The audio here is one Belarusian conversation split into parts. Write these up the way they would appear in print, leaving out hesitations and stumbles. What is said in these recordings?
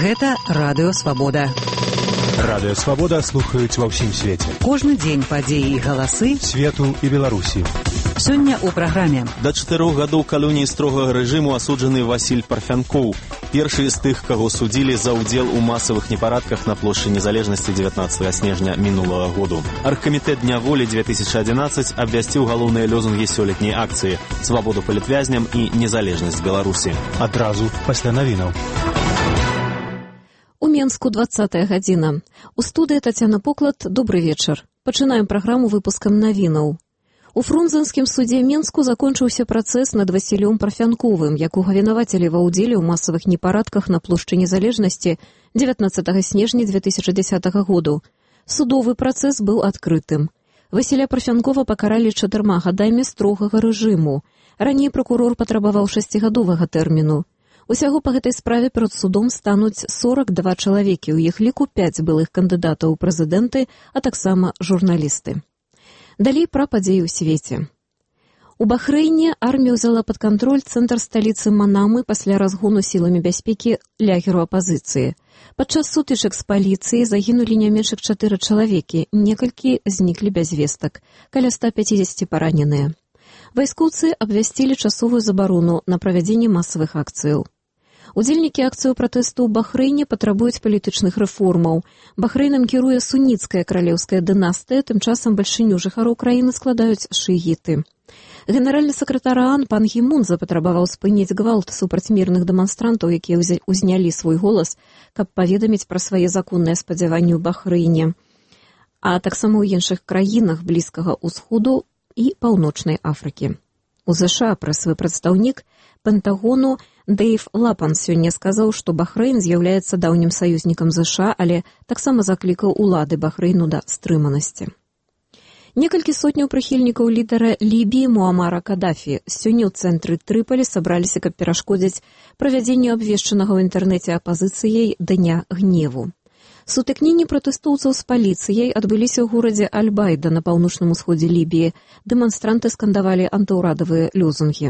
Гэта Радыё Свабода. Радыё Свабода слухаюць ва ўсім свеце. Кожны дзень падзеі і галасы свету і Беларусі. Сёння ў праграме. Да 4 гадоў калоніі строгага рэжыму асуджаны Васіль Парфянкоў. Першы з тых, каго судзілі за ўдзел у масавых непарадках на плошчы Незалежнасці 19 снежня мінулага году. Аргкамітэт Дня волі 2011 абвясціў галоўныя лозунгі сёлетняй акцыі: свабоду палітвязням і незалежнасць Беларусі. Адразу пасля навінаў. У Менску 20-я гадзіна. У студыі Тацяна Поклад. Добрый вечар. Пачынаем праграму выпускам навінаў. У Фрунзенскім судзе Менску закончыўся працэс над Васілём Парфянковым, якога вінавацілі ва ўдзеле ў масавых непарадках на плошчы Незалежнасці 19 снежня 2010 году. Судовы працэс быў адкрытым. Васіля Парфянкова пакаралі 4 гадамі строгага рэжыму. Раней пракурор патрабаваў 6-гадовага тэрміну. Усяго па гэтай справе перад судом стануць 42 чалавекі, у іх ліку 5 былых кандыдатаў у прэзідэнты, а таксама журналісты. Далей пра падзеі ў свеце. У Бахрэйне армія ўзяла пад кантроль цэнтр сталіцы Манамы пасля разгону сіламі бяспекі лягеру апазіцыі. Падчас сутычак з паліцыяй загінулі не менш як 4 чалавекі, некалькі зніклі без вестак, каля 150 параненыя. Вайскоўцы абвясцілі часовую забарону на правядзенне масавых акцыяў. Удзельнікі акцыяў пратэсту ў Бахрэйне патрабуюць палітычных рэформаў. Бахрэйнам кіруе суніцкая каралеўская дынастыя, тым часам бальшыню жыхароў краіны складаюць шыіты. Генеральны сакратар ААН пан Гі Мун запатрабаваў спыніць гвалт супраць мірных дэманстрантаў, якія узнялі свой голас, каб паведаміць пра свае законныя спадзяванні ў Бахрэйне, а таксама ў іншых краінах Блізкага ўсходу і Паўночнай Афрыкі. У ЗША прэсавы прадстаўнік Пентагону Дэйв Лапан сёння сказаў, што Бахрэйн з'яўляецца даўнім саюзнікам ЗША, але таксама заклікаў улады Бахрэйну да стрыманасці. Некалькі сотняў прыхільнікаў лідара Лібіі Муамара Кадафі сёння ў цэнтры Трыполі сабраліся, каб перашкодзіць правядзенню абвешчанага ў інтэрнэце апазіцыяй Дня гневу. Сутыкненні пратэстоўцаў з паліцыяй адбыліся ў горадзе Аль-Байда на паўночным усходзе Лібіі. Дэманстранты скандавалі антыўрадавыя лозунгі.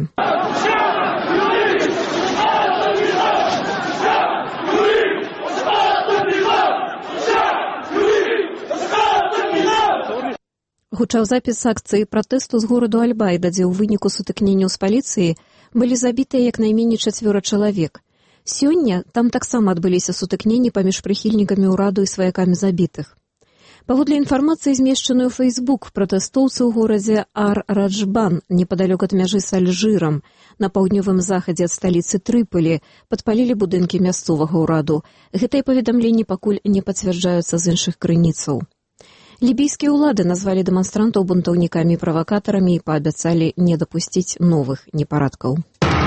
Гучаў запіс акцыі пратэсту з гораду Аль-Байда, дзе ў выніку сутыкненняў з паліцыяй былі забітыя як найменей 4 чалавек. Сёння там таксама адбыліся сутыкненні паміж прыхільнікамі ўраду і сваякамі забітых. Паводле інфармацыі, змешчанай у Фейсбук, пратэстоўцы ў горадзе Ар-Раджбан, непадалёк ад мяжы з Альжырам, на паўднёвым захадзе ад сталіцы Трыполі, падпалілі будынкі мясцовага ўраду. Гэтыя паведамленні пакуль не пацвярджаюцца з іншых крыніцаў. Лібійскія ўлады назвалі дэманстрантаў бунтаўнікамі і правакатарамі і паабяцалі не дапусціць новых непарадкаў.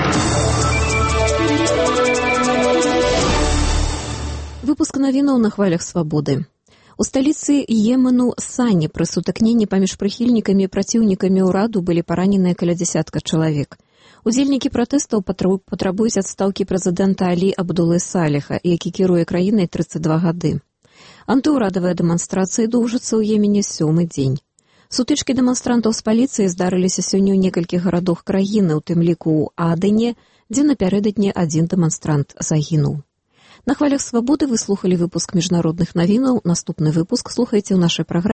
Выпуск навінаў на хвалях свабоды. У сталіцы Йемену Сані пры сутыкненні паміж прыхільнікамі і праціўнікамі ўраду былі параненыя каля 10 чалавек. Удзельнікі пратэстаў патрабуюць адстаўкі прэзідэнта Алі Абдулы Саліха, які кіруе краінай 32 гады. Антыўрадавыя дэманстрацыі доўжацца ў Йемене 7-й дзень. Сутычкі дэманстрантаў з паліцыяй здарыліся сёння ў некалькіх гарадах краіны, у тым ліку ў Адене, дзе напярэдадні адзін дэманстрант загінуў. На хвалях свабоды вы слухалі выпуск міжнародных навінаў. Наступны выпуск слухайце ў нашай праграме.